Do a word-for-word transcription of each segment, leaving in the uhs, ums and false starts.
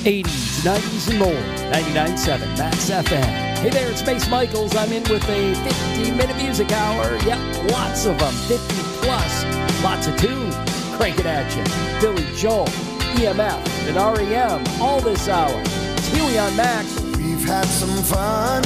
eighties, nineties, and more. ninety-nine point seven Max F M. Hey there, it's Mace Michaels. I'm in with a fifteen-minute music hour. Yep, lots of them, fifty plus. Lots of tunes. Crank it at you. Billy Joel, E M F, and R E M all this hour. It's Huey on Max. We've had some fun.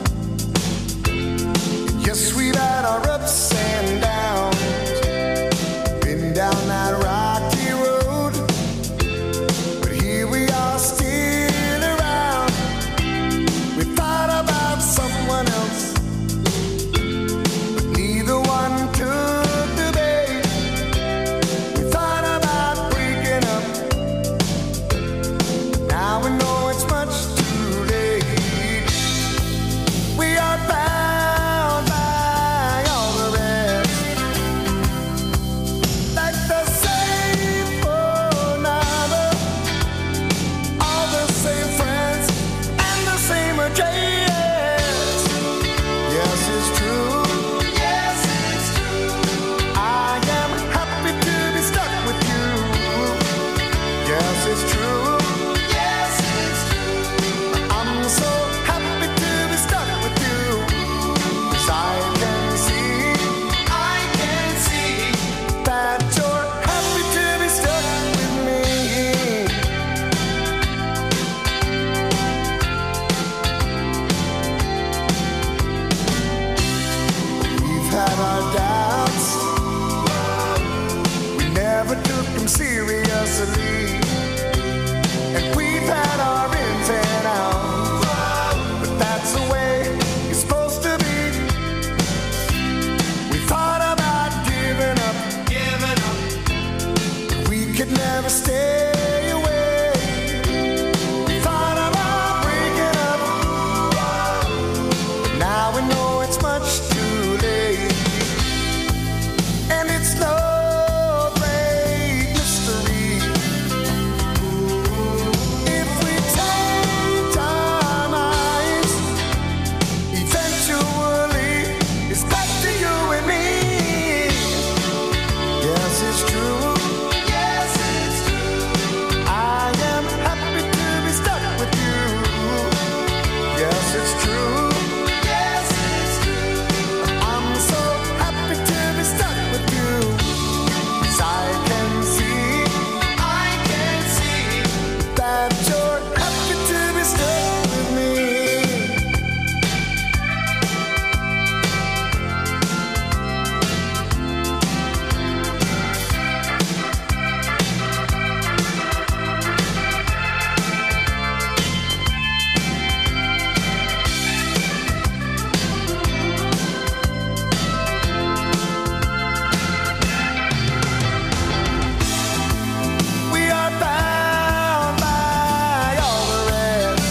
Yes, we've had our ups and downs. Been down that rocky road, but here we are still around. We thought about someone else, but neither one took the bait. We thought about breaking up, now we know it's much too late. We are bound by all the rest, like the same phone number, all the same friends, and the same address. Yes, it's true. Yes, it's true. I am happy to be stuck with you. Yes, it's true. Yes, it's true. I'm so happy to be stuck with you. 'Cause I can see, I can see that you're happy to be stuck with me. We've had our doubts, we never took them seriously, and we've had our ins and outs, but that's the way it's supposed to be. We thought about giving up, giving up, but we could never stay away. We thought about breaking up, but now we know it's much too late. And it's no great mystery if we change our minds. Eventually, it's back to you and me. Yes, it's true. Yes, it's true. I am happy to be stuck with you. Yes, it's true. Yes, it's true. I'm so happy to be stuck with you. 'Cause I can see, I can see that you're happy to be stuck with me. We are bound by all the rest,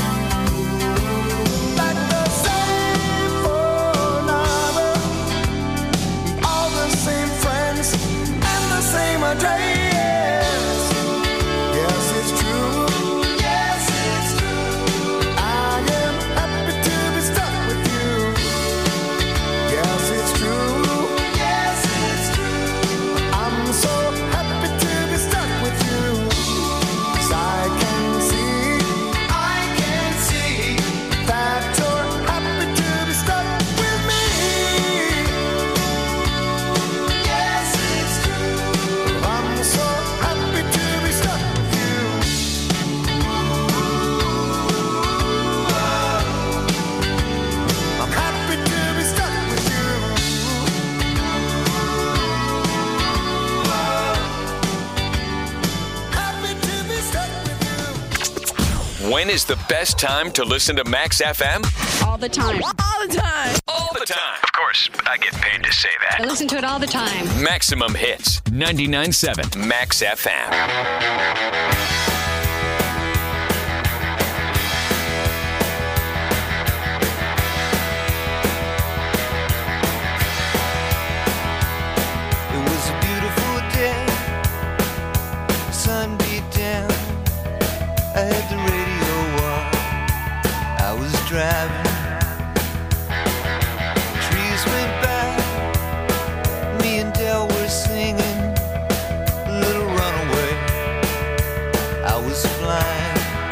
like the same phone number, all the same friends, and the same address. Yes, it's true. Yes, it's true. I am happy to be stuck with you. Yes, it's true. Yes, it's true. I'm so happy to be stuck with you. 'Cause I can see, I can see that you're happy to be stuck with me. Yes, it's true. I'm so happy to be stuck with you. I'm happy to be stuck with you. Happy to be stuck with you. When is the best time to listen to Max F M? All the time. All the time. All the time. Of course, I get paid to say I that. listen to it all the time. Maximum Hits, ninety-nine point seven Max F M. It was a beautiful day, sun beat down. I had the radio on, I was driving. Trees went by, me and Del were singing a little runaway. I was flying.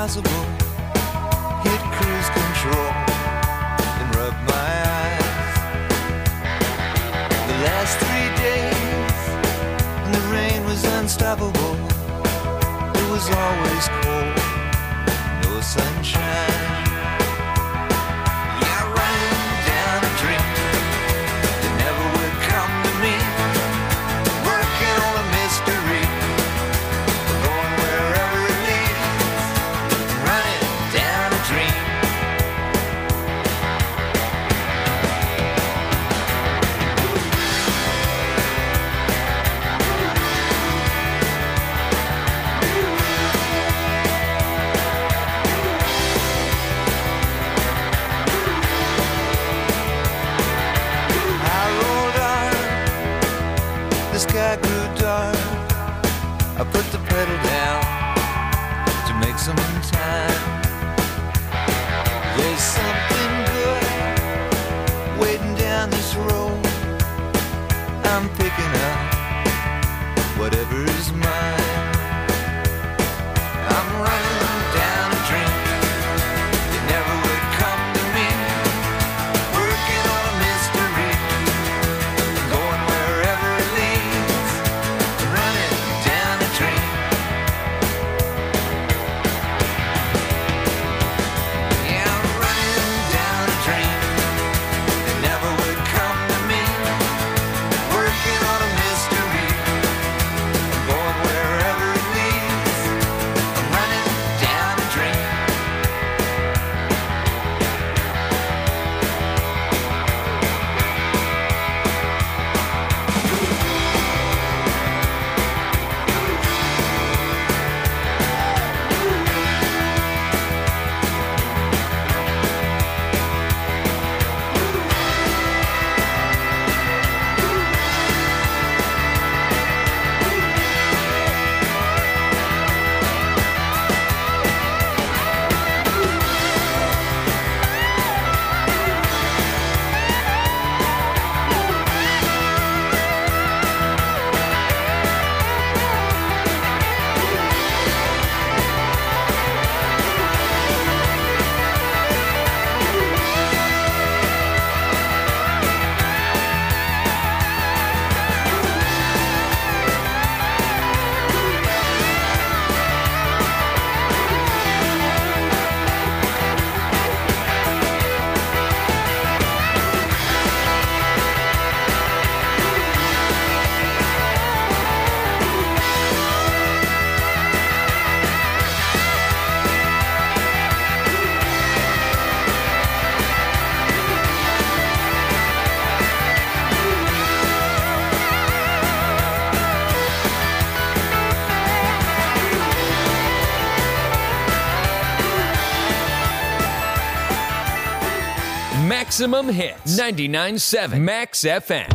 impossible. Hit cruise control and rub my eyes. The last three days, and the rain was unstoppable. It was always cold, no sunshine. Yeah, running down a dream that never would come to me. Working on a mystery, going wherever it leads. Running down a dream. The sky grew dark. I put the pedal down to make some time. There's something good waiting down this road. I'm picking up whatever's mine. I'm running down a dream that never would come to me. Working on a mystery, going wherever it leads. Running down a dream. Yeah, I'm running down a dream that never would come to me. Working on a mystery, going wherever it leads. I'm running down a dream. Maximum Hits, ninety-nine point seven Max F M.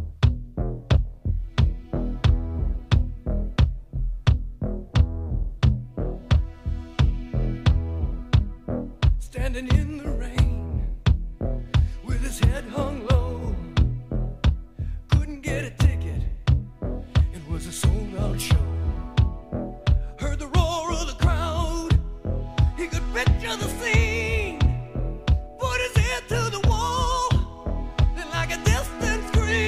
Standing in the rain with his head hung low, couldn't get a ticket, it was a sold out show. Heard the roar of the crowd, he could picture the scene, put his head to the wall, and like a distant scream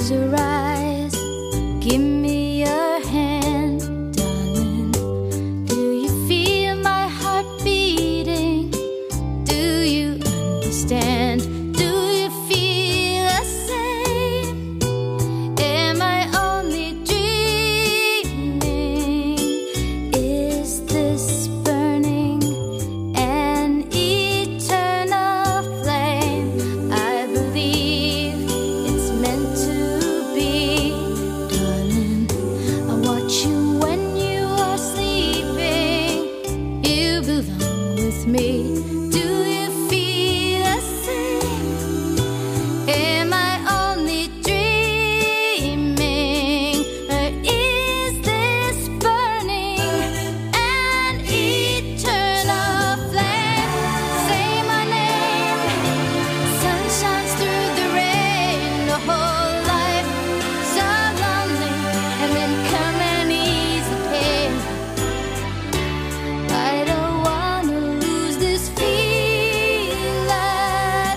Close your eyes, give me your hand, darling. Do you feel my heart beating? Do you understand? Do you feel the same? Am I only dreaming? Is this burning an eternal flame? I believe it's meant to be, darling. I watch you when you are sleeping. You belong with me. Do you feel the same? Am I only dreaming? Or is this burning an eternal flame? Say my name. Sun shines through the rain. The whole life so lonely, and then come and ease the pain. I don't wanna lose this feeling at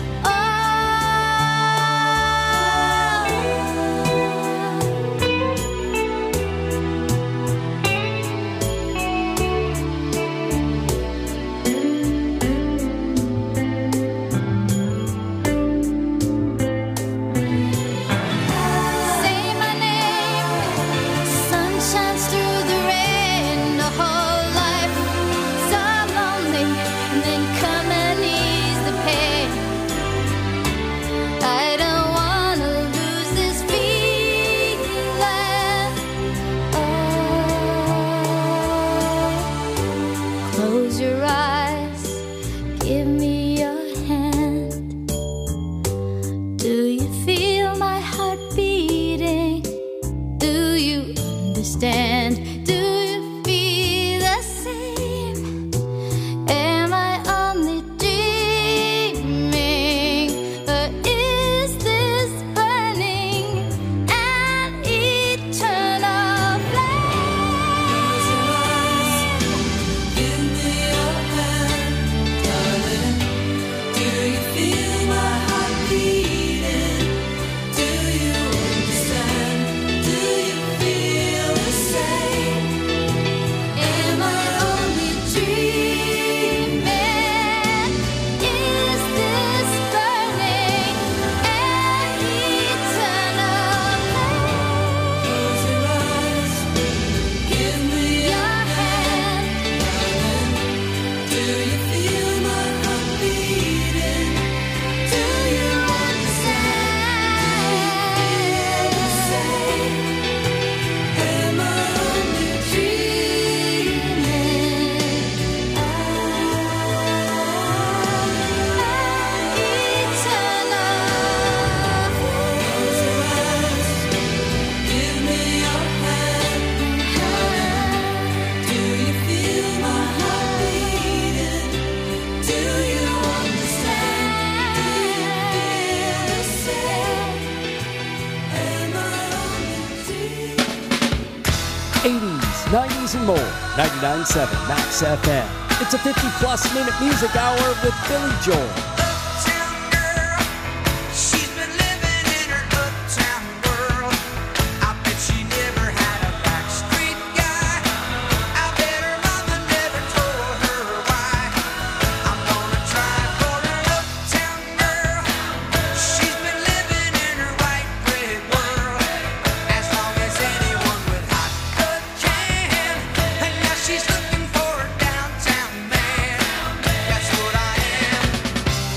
Say my name. Sun shines through the rain. The whole life so lonely, and then come and ease the pain. I don't wanna lose this feeling. Oh, close your eyes, give me your hand. Do you feel my heart beating? Do you understand? Do you feel the same? Am I only dreaming? Or is this burning an eternal flame? Give me your hand, darling. Do you feel my heart beating? Do you understand? Do you feel the same? Am I only dreaming? Is this burning an eternal flame? Close your eyes, give me your hand, darling. Do you feel my heart beating? Do you understand? The same. Am I only dreaming? Ah, eternal. Give me your hand. Do you feel my heart beating? Do you understand? Do you feel the same? Am I only dreaming? eighties, nineties, and more. ninety-nine point seven Max F M. It's a fifty-plus minute music hour with Billy Joel. Uptown girl, she's been living in her uptown world. I bet she never had a backstreet guy. I bet her mama never told her why. I'm gonna try for her uptown girl. She's been living in her white bread world as long as anyone with hot blood can. And now she's looking for a downtown man. That's what I am.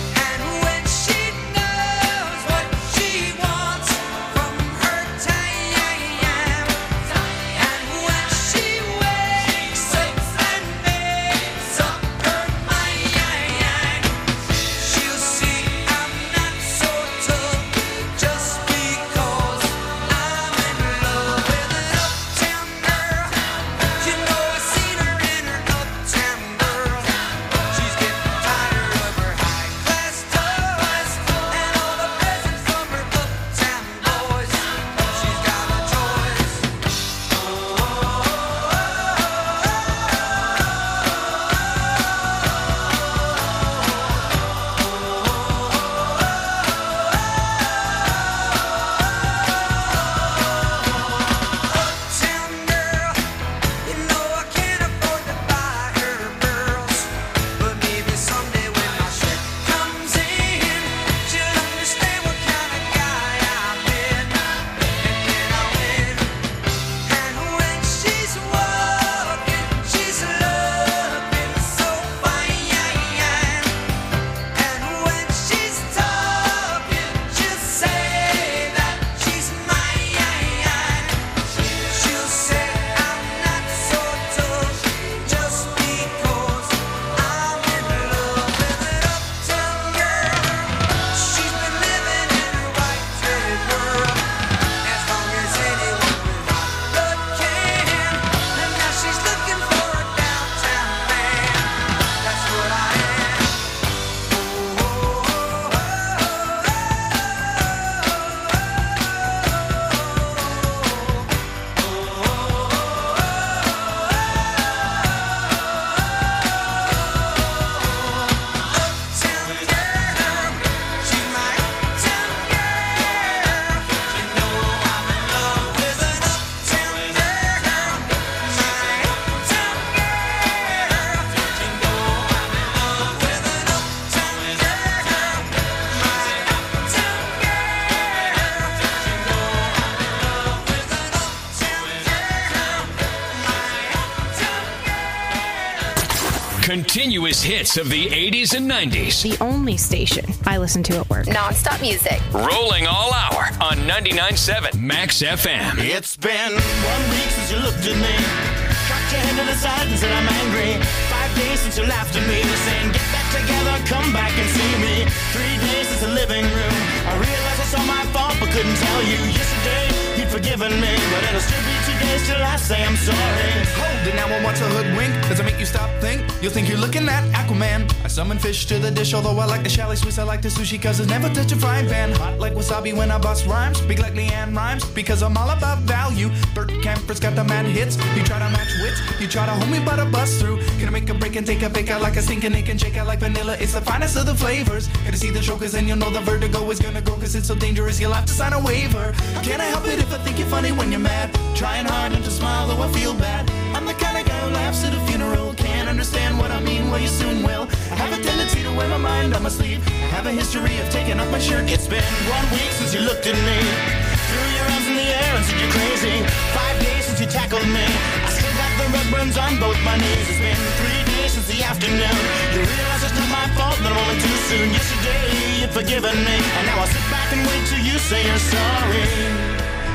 Continuous hits of the eighties and nineties. The only station I listen to at work. Non-stop music. Rolling all hour on ninety-nine point seven Max F M. It's been one week since you looked at me, cocked your head to the side and said I'm angry. Five days since you laughed at me, saying get back together, come back and see me. Three days since the living room, I realized it's all my fault but couldn't tell you. Yesterday you'd forgiven me, but it'll still be two days till I say I'm sorry. Hold it now, I want to hoodwink. Does it make you stop think? You'll think you're looking at Aquaman. I summon fish to the dish, although I like the chalet Swiss, I like the sushi, cause it's never touch a frying pan. Hot like wasabi when I bust rhymes, big like Leanne rhymes, because I'm all about value. Bert Camper's got the mad hits. You try to match wits, you try to hold me but I bust through. Gonna make a break and take a fake out like a stinking Nick and shake out like vanilla. It's the finest of the flavors. Gotta see the show cause then you'll know the vertigo is gonna go, cause it's so dangerous you'll have to sign a waiver. Can't I help it if I think you're funny when you're mad? Trying hard not to smile though I feel bad. I'm the kind of guy who laughs at a funeral. Can't understand what I mean, well you soon will. I have a tendency to wear my mind on my sleeve. I have a history of taking off my shirt. It's been one week since you looked at me, threw your arms in the air and said you're crazy. Five days since you tackled me, I still got the red burns on both my knees. It's been three days since the afternoon, you realize it's not my fault, but I'm only too soon. Yesterday you'd forgiven me, and now I'll sit back and wait till you say you're sorry.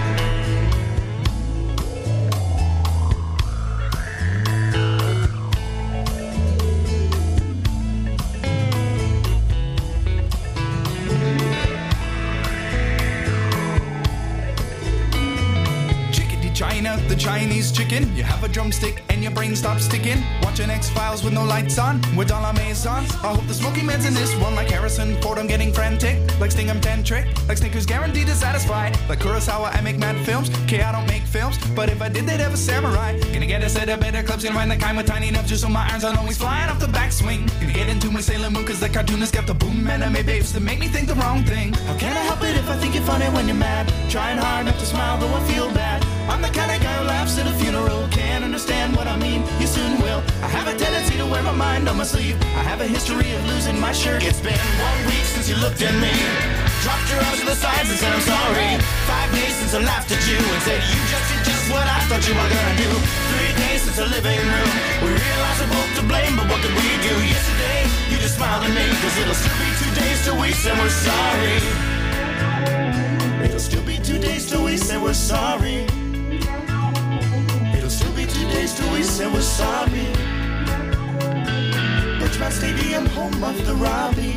China, the Chinese chicken. You have a drumstick and your brain stops sticking. Watching X-Files with no lights on, with all our maisons. I hope the Smoky Man's in this one, like Harrison Ford, I'm getting frantic. Like Sting, I'm tantric. Like Snickers, guaranteed to satisfy. Like Kurosawa, I make mad films. K, I don't make films, but if I did, they'd have a samurai. Gonna get a set of better clubs, gonna find the kind with tiny nubs, just so my irons aren't always flying off the backswing. Gonna get into my Sailor Moon, cause the cartoonist got the boom anime babes that make me think the wrong thing. How can I help it if I think you're funny when you're mad? Trying hard not to smile, though I feel bad. I'm the kind of guy who laughs at a funeral. Can't understand what I mean, you soon will. I have a tendency to wear my mind on my sleeve. I have a history of losing my shirt. It's been one week since you looked at me, dropped your arms to the sides and said I'm sorry. Five days since I laughed at you and said you just did just what I thought you were gonna do. Three days since the living room, we realized we're both to blame, but what could we do? Yesterday, you just smiled at me, cause it'll still be two days till we say we're sorry. It'll still be two days till we say we're sorry. It'll still be two days till we say we're sorry. Bridgman Stadium, home of the Robbie.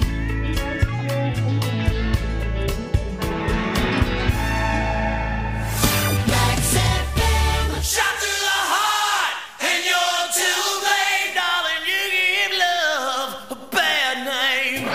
Max F M, shot through the heart, and you're to blame, darling. You give love a bad name.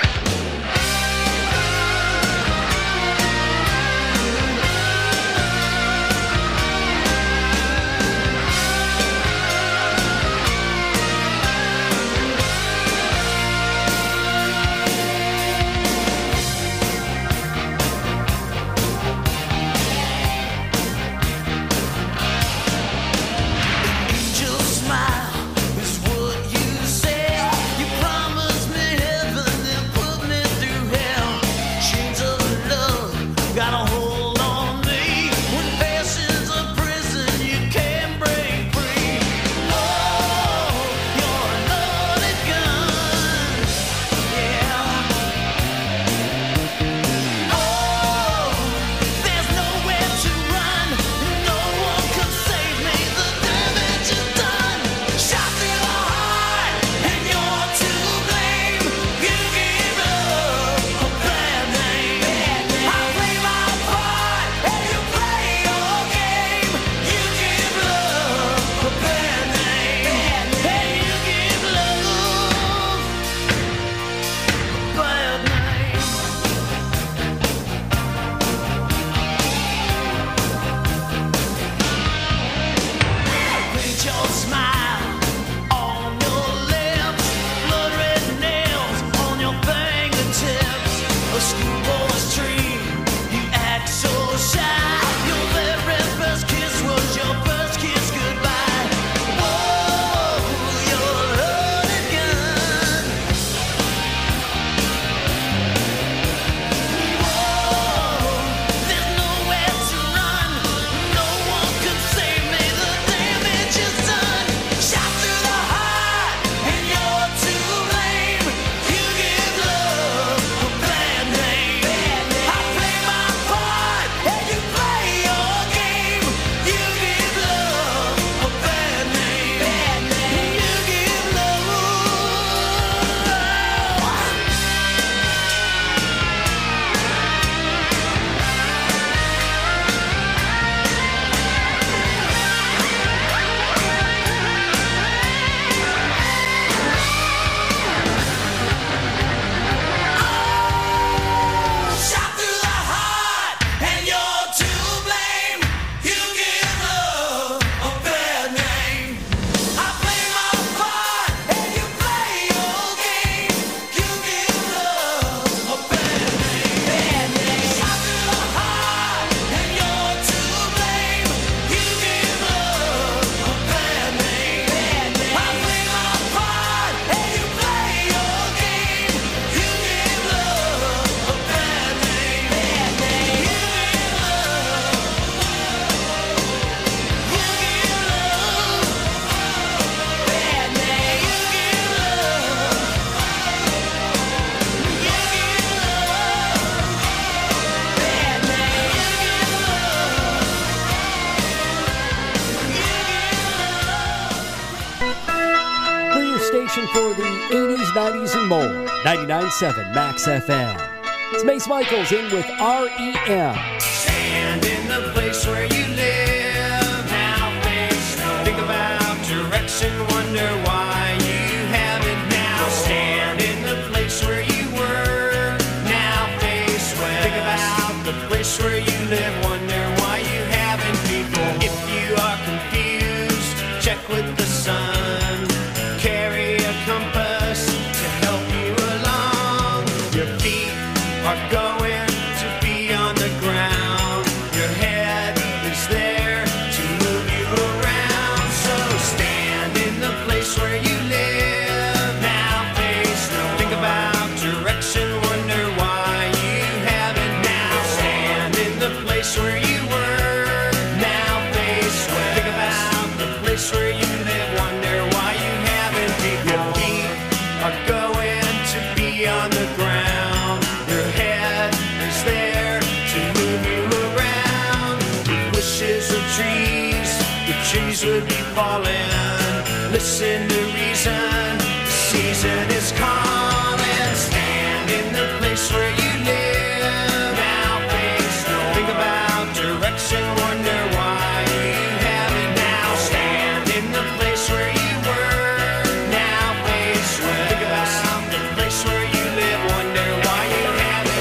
for the eighties, nineties, and more. ninety-nine point seven Max F M. It's Mace Michaels in with R E M. Stand in the place where you live. Now face no. Think about direction, wonder why you haven't now. Stand in the place where you were. Now face west. Think about the place where you live, wonder why you haven't before. If you are confused, check with the sun. Carry a compass to help you along. Your feet are going to be on the ground. Your head is there to move you around. So stand in the place where you live. Now face no. Think about direction, wonder why you haven't now. Stand in the place where you were. Now face west. Think about the place where you live, wonder why you haven't. Your feet are going to be on the ground. Your head is there to move you around. With wishes of trees, the trees would be falling. Listen to reason, the season is calling. Stand in the place where you live. Now face no. Think about direction, wonder why you haven't now. Stand in the place where you were. Now face west. Think about the place where you live, wonder why you haven't.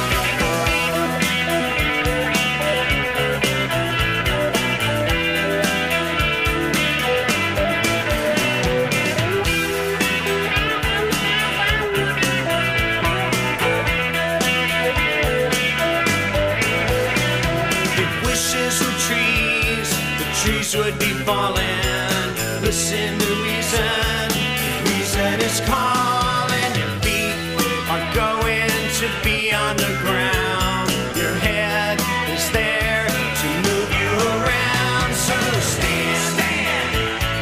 If wishes were trees, the trees would be falling. Listen to reason, reason is calling. Your feet are going to be on the ground. Your head is there to move you around. So stand, stand.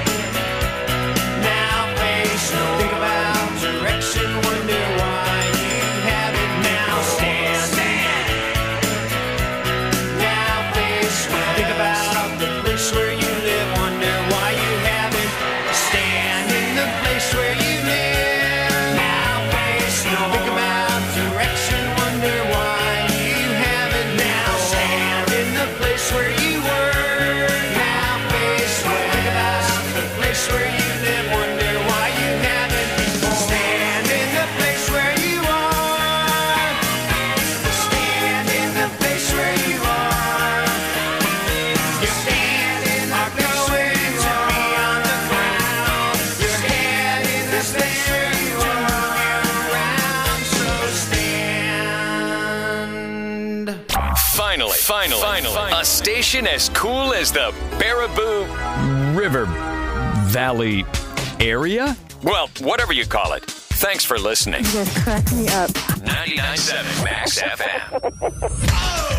Now face no. Think about direction, wonder why you haven't now. Stand, stand. Now face west. Think about the place where you live, wonder why you haven't. Stand in the place where you live. Now face no. Think about direction, wonder why you haven't now. Stand in the place where you were. Now face west. Think about the place where you live, wonder why you haven't before. Stand in the place where you are. Stand in the place where you are. Your feet are going to be on the ground. Your head in the place where you are. Around, so stand. Finally, finally, finally, a station as cool as the Baraboo River Valley area? Well, whatever you call it. Thanks for listening. You guys crack me up. ninety-nine point seven Max F M.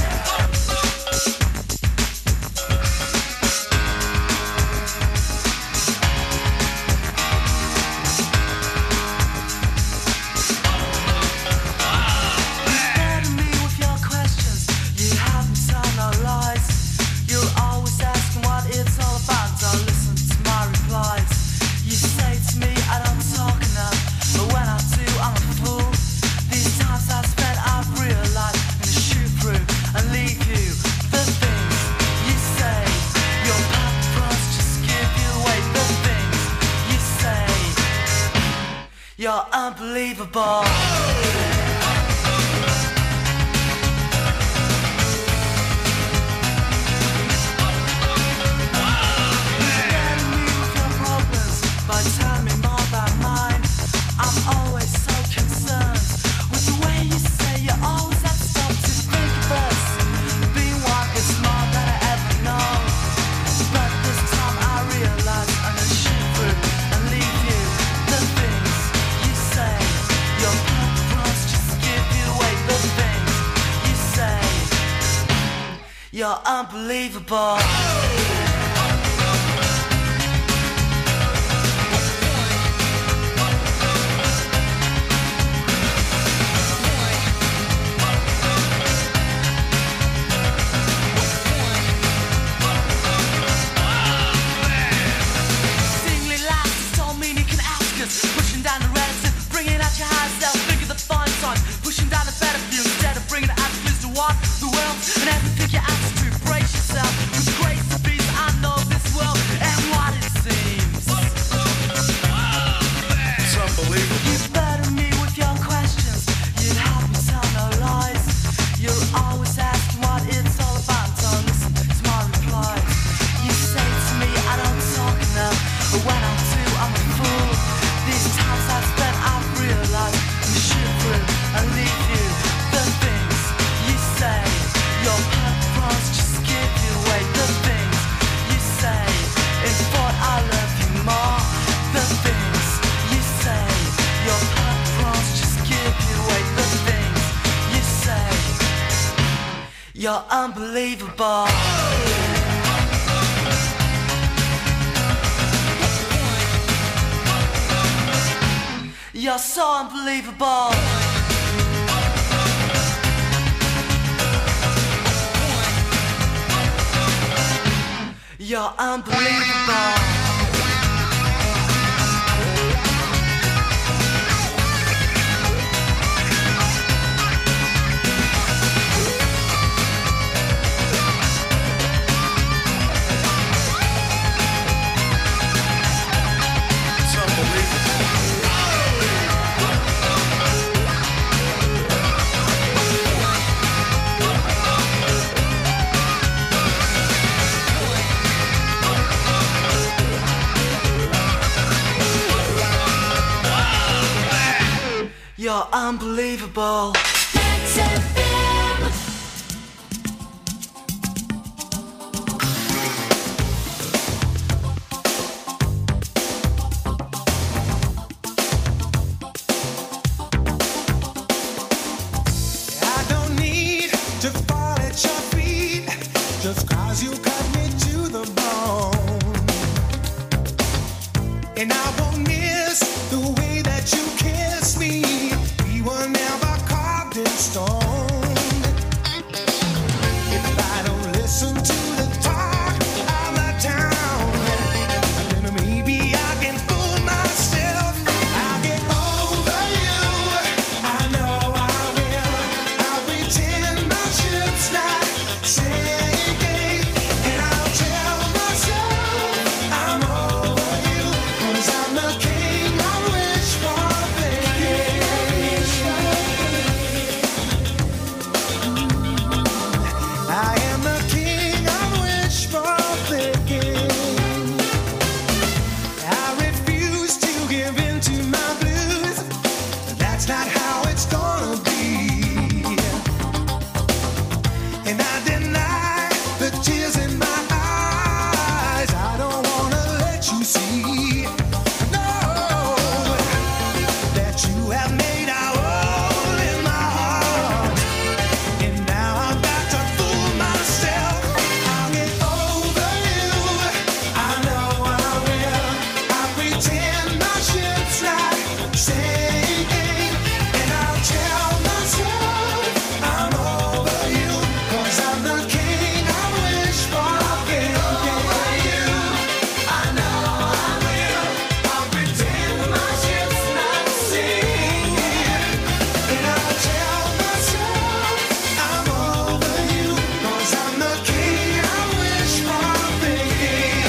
Scared me with your questions. You haven't told no lies. You're always asking what it's all about. Don't listen to my replies. You say to me I don't talk enough, but when I do I'm a fool. These times I've spent I've realized I'm gonna shoot through and leave you. The things you say, your paparazzi just give you away. The things you say, you're unbelievable. Scaring me with your problems, but tell me more about mine. I'm always so concerned with the way you say you always have to stop to think of us. Being one is more than I ever know, but this time I realize I'm gonna shoot through and leave you. The things you say, your paparazzi just give you away. The things you say, you're unbelievable. Singly laughs don't mean you can ask us. Pushing down You're unbelievable. You're so unbelievable. You're unbelievable. You're unbelievable. Max F M. I don't need to fall at your feet just cause you cut me to the bone. And I won't miss the way that you kiss me. We were never carved in stone. If I don't listen to the talk of the town, then maybe I can fool myself. I'll get over you. I know I will. I'll pretend my ship's not sinking, and I'll tell myself I'm over you, 'cause I'm the king I wish for thinking. I am the king I wish for thinking. I refuse to give in to my blues. That's not how it's gonna be. And I deny the tears in my eyes. I don't wanna let you see, no, that you have made a hole in my heart. And now I've got to fool myself. I'll get over you. I know I will. I'll pretend my ship's not sinking, and I'll tell myself I'm over you, 'cause I'm the king I wish for thinking. I know I will. I'll pretend my ship's not sinking, and I'll tell myself I'm over you, 'cause I'm the king I wish for thinking.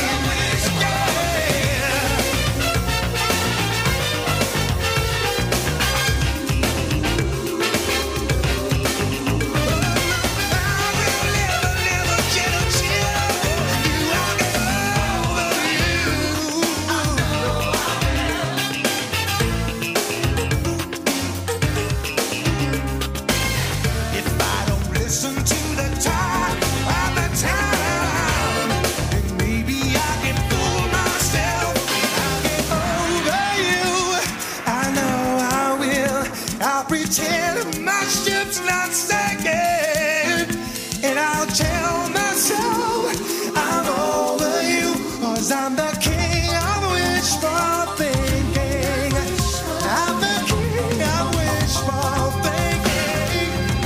If I don't listen to the talk of the town, then maybe I can fool myself. I'll get over you. I know I will. I'll pretend my ship's not sinking, and I'll tell myself I'm over you, 'cause I'm the king I wish for thinking. I'm the king I wish for thinking.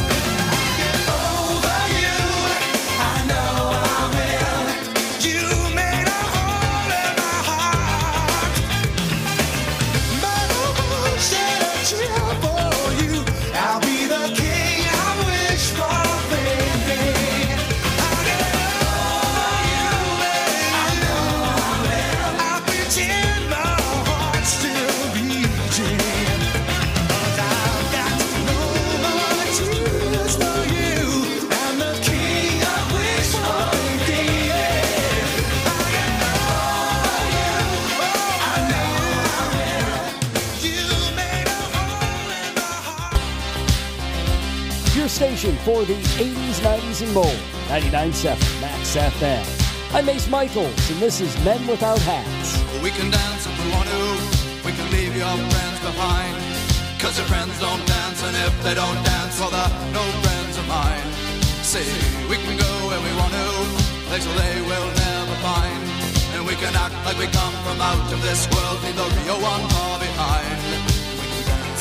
Over you, I know I will. You made a hole in my heart, but I won't shed a tear for you. I'll be the king I wish for thinking. I'll get over you, I know I will. I'll pretend my heart's still beating, 'cause I've got no more tears for you. I'm the king I wish for thinking. I'll get over you, I know I will. You made a hole in my heart. Your station for the eighties, nineties, and more. ninety-nine point seven Max F M. I'm Ace Michaels, and this is Men Without Hats. We can dance if we want to. We can leave your friends behind. 'Cause your friends don't dance, and if they don't dance, well, they're no friends of mine. say we can go where we want to, places they will never find. And we can act like we come from out of this world, leave the real one far behind. We can dance.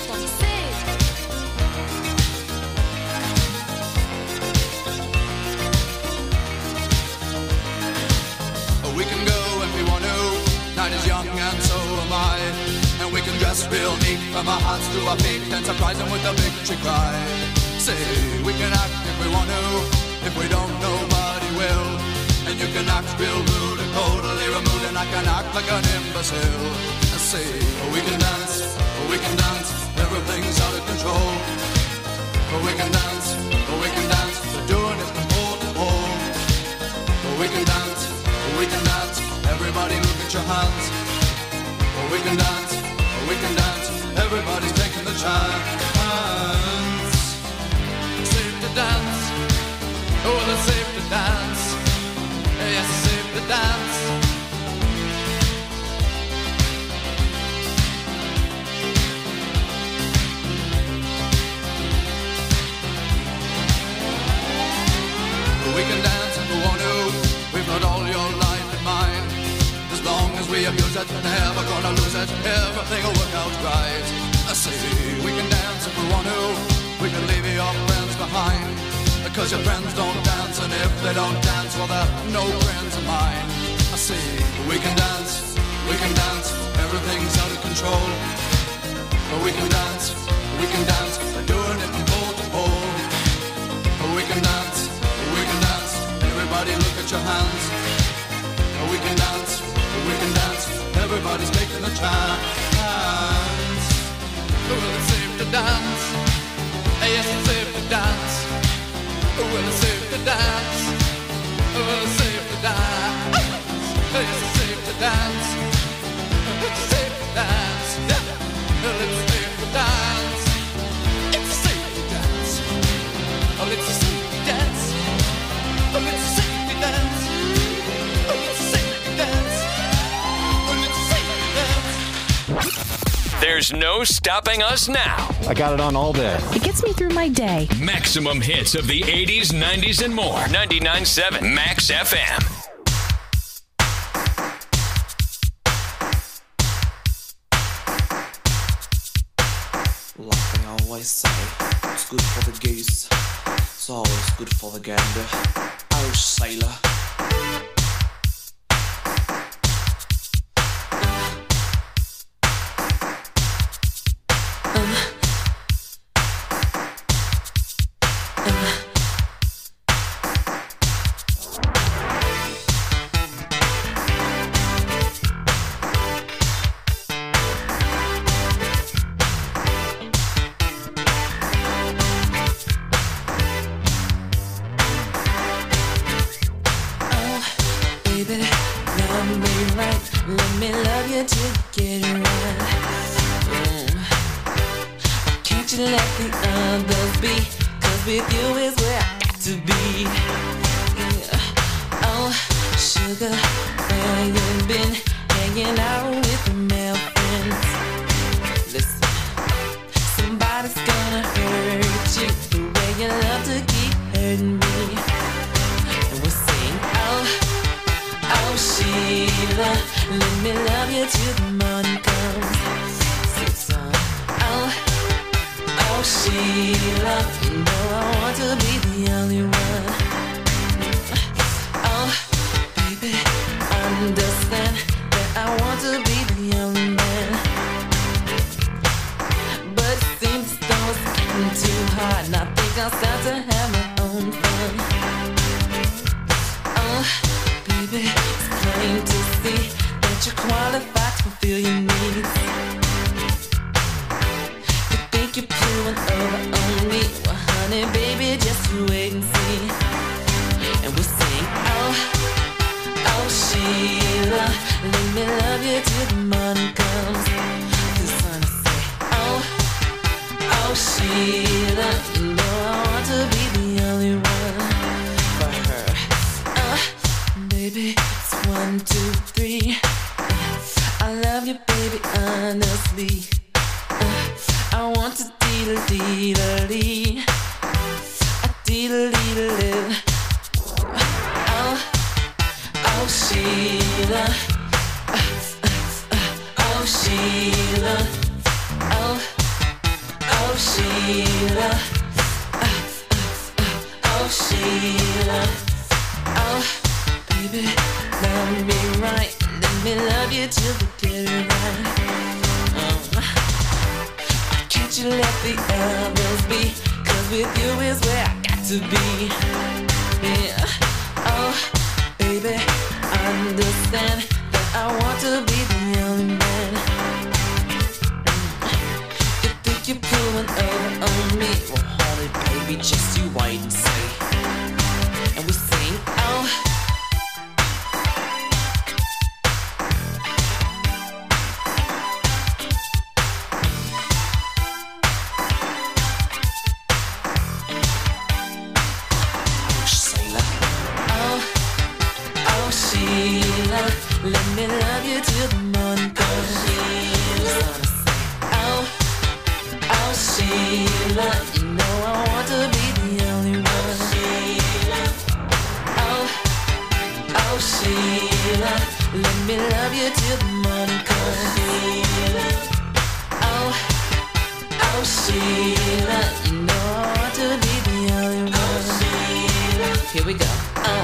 We can go if we want to, night is young and so am I. And we can dress real neat from our hearts to our feet and surprise them with a victory cry. Say, we can act if we want to, if we don't, nobody will. And you can act real rude and totally removed, and I can act like an imbecile. I say, we can dance, we can dance, everything's out of control. We can dance, we can dance, we're doing it from pole to pole. We can dance, we can dance, everybody look at your hands. We can dance, we can dance, everybody's taking the chance. Safe to dance, oh it's safe to dance. Yes, it's safe to dance. We can dance if we want to, we've got all your life in mind. As long as we abuse it, never gonna lose it, everything will work out right. I say, we can dance if we want to, we can leave your friends behind. Because your friends don't dance, and if they don't dance, well they're no friends of mine. I say, we can dance, we can dance, everything's out of control. But we can dance, we can dance, we're doing it from pole to pole. But we can dance, we can dance, everybody look at your hands. But we can dance, we can dance, everybody's taking a chance. Well, it's safe to dance, yes it's safe to dance. Well, it's safe to dance. Well, it's safe to dance. It's safe to dance. It's safe to dance. Yeah. Well, it's safe to dance. It's safe to dance. Oh, it's safe to dance. Oh, it's safe to dance. Oh, it's safe to dance. Oh, it's safe to dance. There's no stopping us now. I got it on all day. It gets me through my day. Maximum hits of the eighties, nineties, and more. ninety-nine point seven Max F M. Like they always say, it's good for the goose, it's always good for the gander. Oh, sailor. dee-dee-dee-dee. Oh, oh, Sheila. Oh, Sheila. Oh, oh, Sheila. Oh, Sheila. Oh, baby, love me right. Let me love you till the dead of night. Oh, can't you let the others be? 'Cause with you is where I got to be. Yeah. Oh, baby, understand that I want to be the only man. You think you're pulling over on me? Well, hold it, baby, just you wait and see. And we sing, oh. Sheila, let me love you till the morning comes. Oh, oh, Sheila, you know I want to be the only one. Oh, oh, Sheila, let me love you till the morning comes. Oh, oh, Sheila, you know I want to be the only one. Here we go. Oh.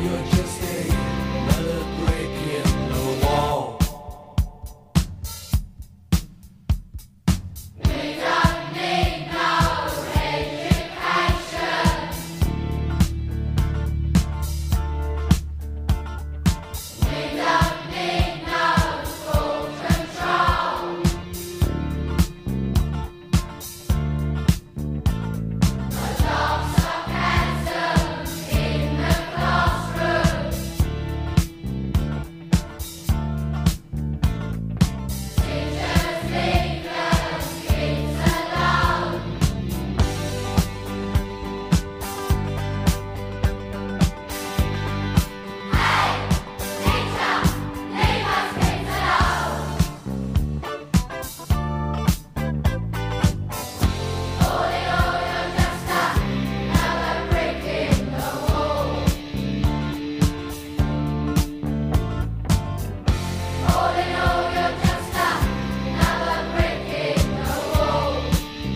you're just another brick in the wall. We don't need no education. We don't need no school control. The dogs are handsome in the classroom. Teachers leave the kids alone. Hey, teacher, leave us kids alone. All in all, you're just another brick in the wall. All in all, you're just another brick in the wall.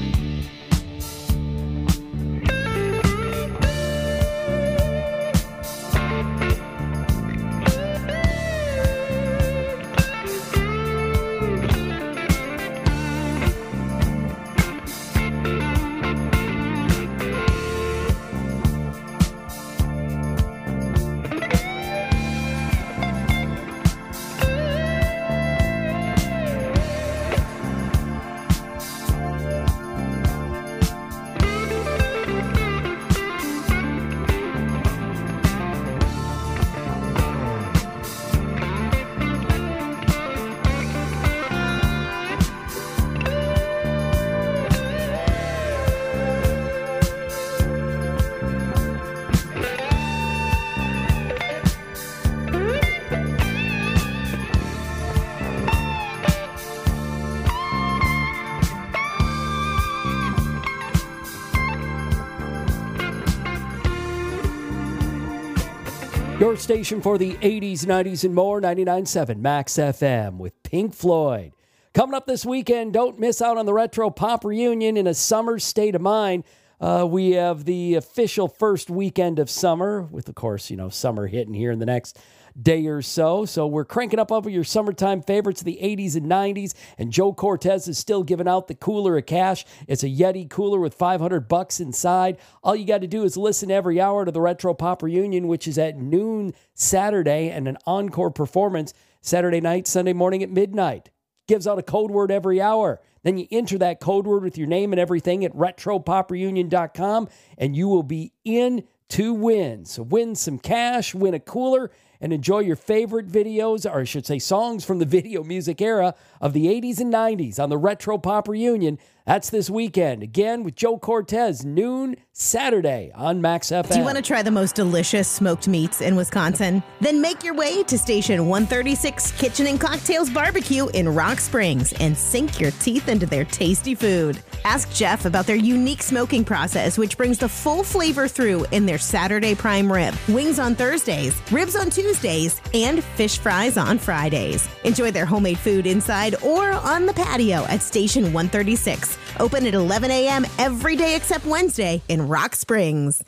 Your station for the eighties, nineties, and more, ninety-nine point seven Max F M with Pink Floyd. Coming up this weekend, don't miss out on the Retro Pop Reunion in a summer state of mind. Uh, we have the official first weekend of summer with, of course, you know, summer hitting here in the next day or so. So we're cranking up over your summertime favorites of the eighties and nineties. And Joe Cortez is still giving out the cooler of cash. It's a Yeti cooler with five hundred bucks inside. All you got to do is listen every hour to the Retro Pop Reunion, which is at noon Saturday, and an encore performance Saturday night, Sunday morning at midnight. Gives out a code word every hour. Then you enter that code word with your name and everything at retro pop reunion dot com, and you will be in to win. So win some cash, win a cooler, and enjoy your favorite videos, or I should say songs from the video music era of the eighties and nineties on the Retro Pop Reunion. That's this weekend. Again, with Joe Cortez, noon Saturday on Max F M. Do you want to try the most delicious smoked meats in Wisconsin? Then make your way to Station one thirty-six Kitchen and Cocktails Barbecue in Rock Springs and sink your teeth into their tasty food. Ask Jeff about their unique smoking process, which brings the full flavor through in their Saturday prime rib, wings on Thursdays, ribs on Tuesdays, and fish fries on Fridays. Enjoy their homemade food inside or on the patio at Station one thirty-six. Open at eleven a.m. every day except Wednesday in Rock Springs.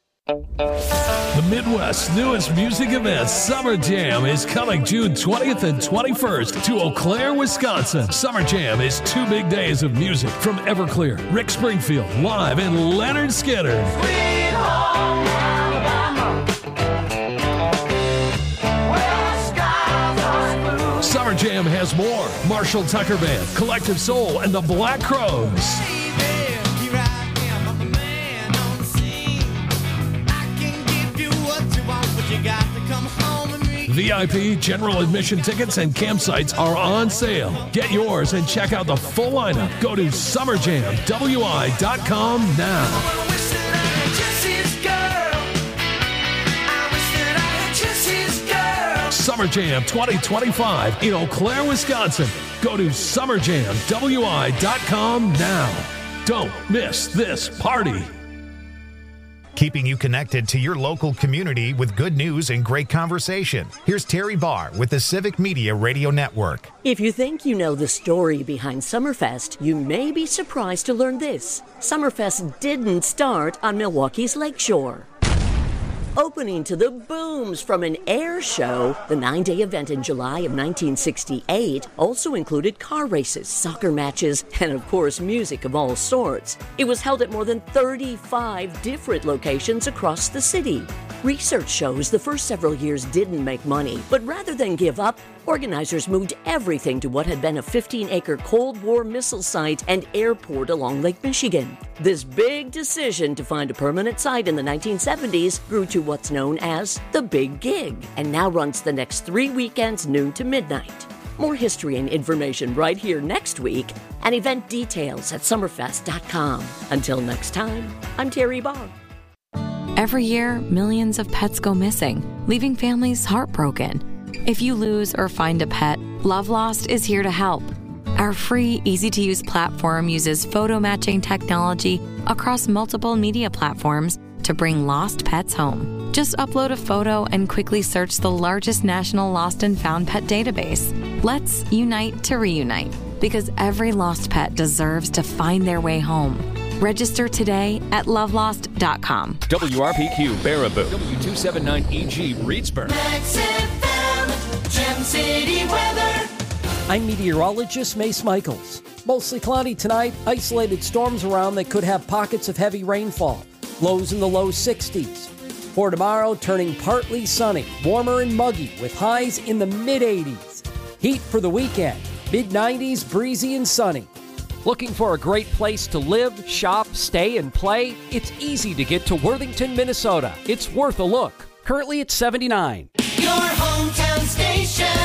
The Midwest's newest music event, Summer Jam, is coming June twentieth and twenty-first to Eau Claire, Wisconsin. Summer Jam is two big days of music from Everclear, Rick Springfield, live, and Leonard Skinner. Sweet home Alabama, where the skies are blue. Summer Jam has more. Marshall Tucker Band, Collective Soul, and the Black Crowes. V I P, general admission tickets, and campsites are on sale. Get yours and check out the full lineup. Go to summer jam w i dot com now. Summer Jam twenty twenty-five in Eau Claire, Wisconsin. Go to summer jam w i dot com now. Don't miss this party. Keeping you connected to your local community with good news and great conversation. Here's Terry Barr with the Civic Media Radio Network. If you think you know the story behind Summerfest, you may be surprised to learn this. Summerfest didn't start on Milwaukee's Lakeshore. Opening to the booms from an air show, the nine-day event in July of nineteen sixty-eight also included car races, soccer matches, and of course music of all sorts. It was held at more than thirty-five different locations across the city. Research shows the first several years didn't make money, but rather than give up, organizers moved everything to what had been a fifteen-acre Cold War missile site and airport along Lake Michigan. This big decision to find a permanent site in the nineteen seventies grew to what's known as the Big Gig, and now runs the next three weekends, noon to midnight. More history and information right here next week, and event details at summerfest dot com. Until next time, I'm Terry Barr. Every year, millions of pets go missing, leaving families heartbroken. If you lose or find a pet, Love Lost is here to help. Our free, easy-to-use platform uses photo matching technology across multiple media platforms to bring lost pets home. Just upload a photo and quickly search the largest national lost and found pet database. Let's unite to reunite, because every lost pet deserves to find their way home. Register today at love lost dot com. W R P Q Baraboo. W two seventy-nine E G Reedsburg. Max F M, Gem City weather. I'm meteorologist Mace Michaels. Mostly cloudy tonight, isolated storms around that could have pockets of heavy rainfall. Lows in the low sixties. For tomorrow, turning partly sunny, warmer and muggy with highs in the mid eighties. Heat for the weekend, mid nineties, breezy and sunny. Looking for a great place to live, shop, stay, and play? It's easy to get to Worthington, Minnesota. It's worth a look. Currently at seventy-nine. Your hometown station.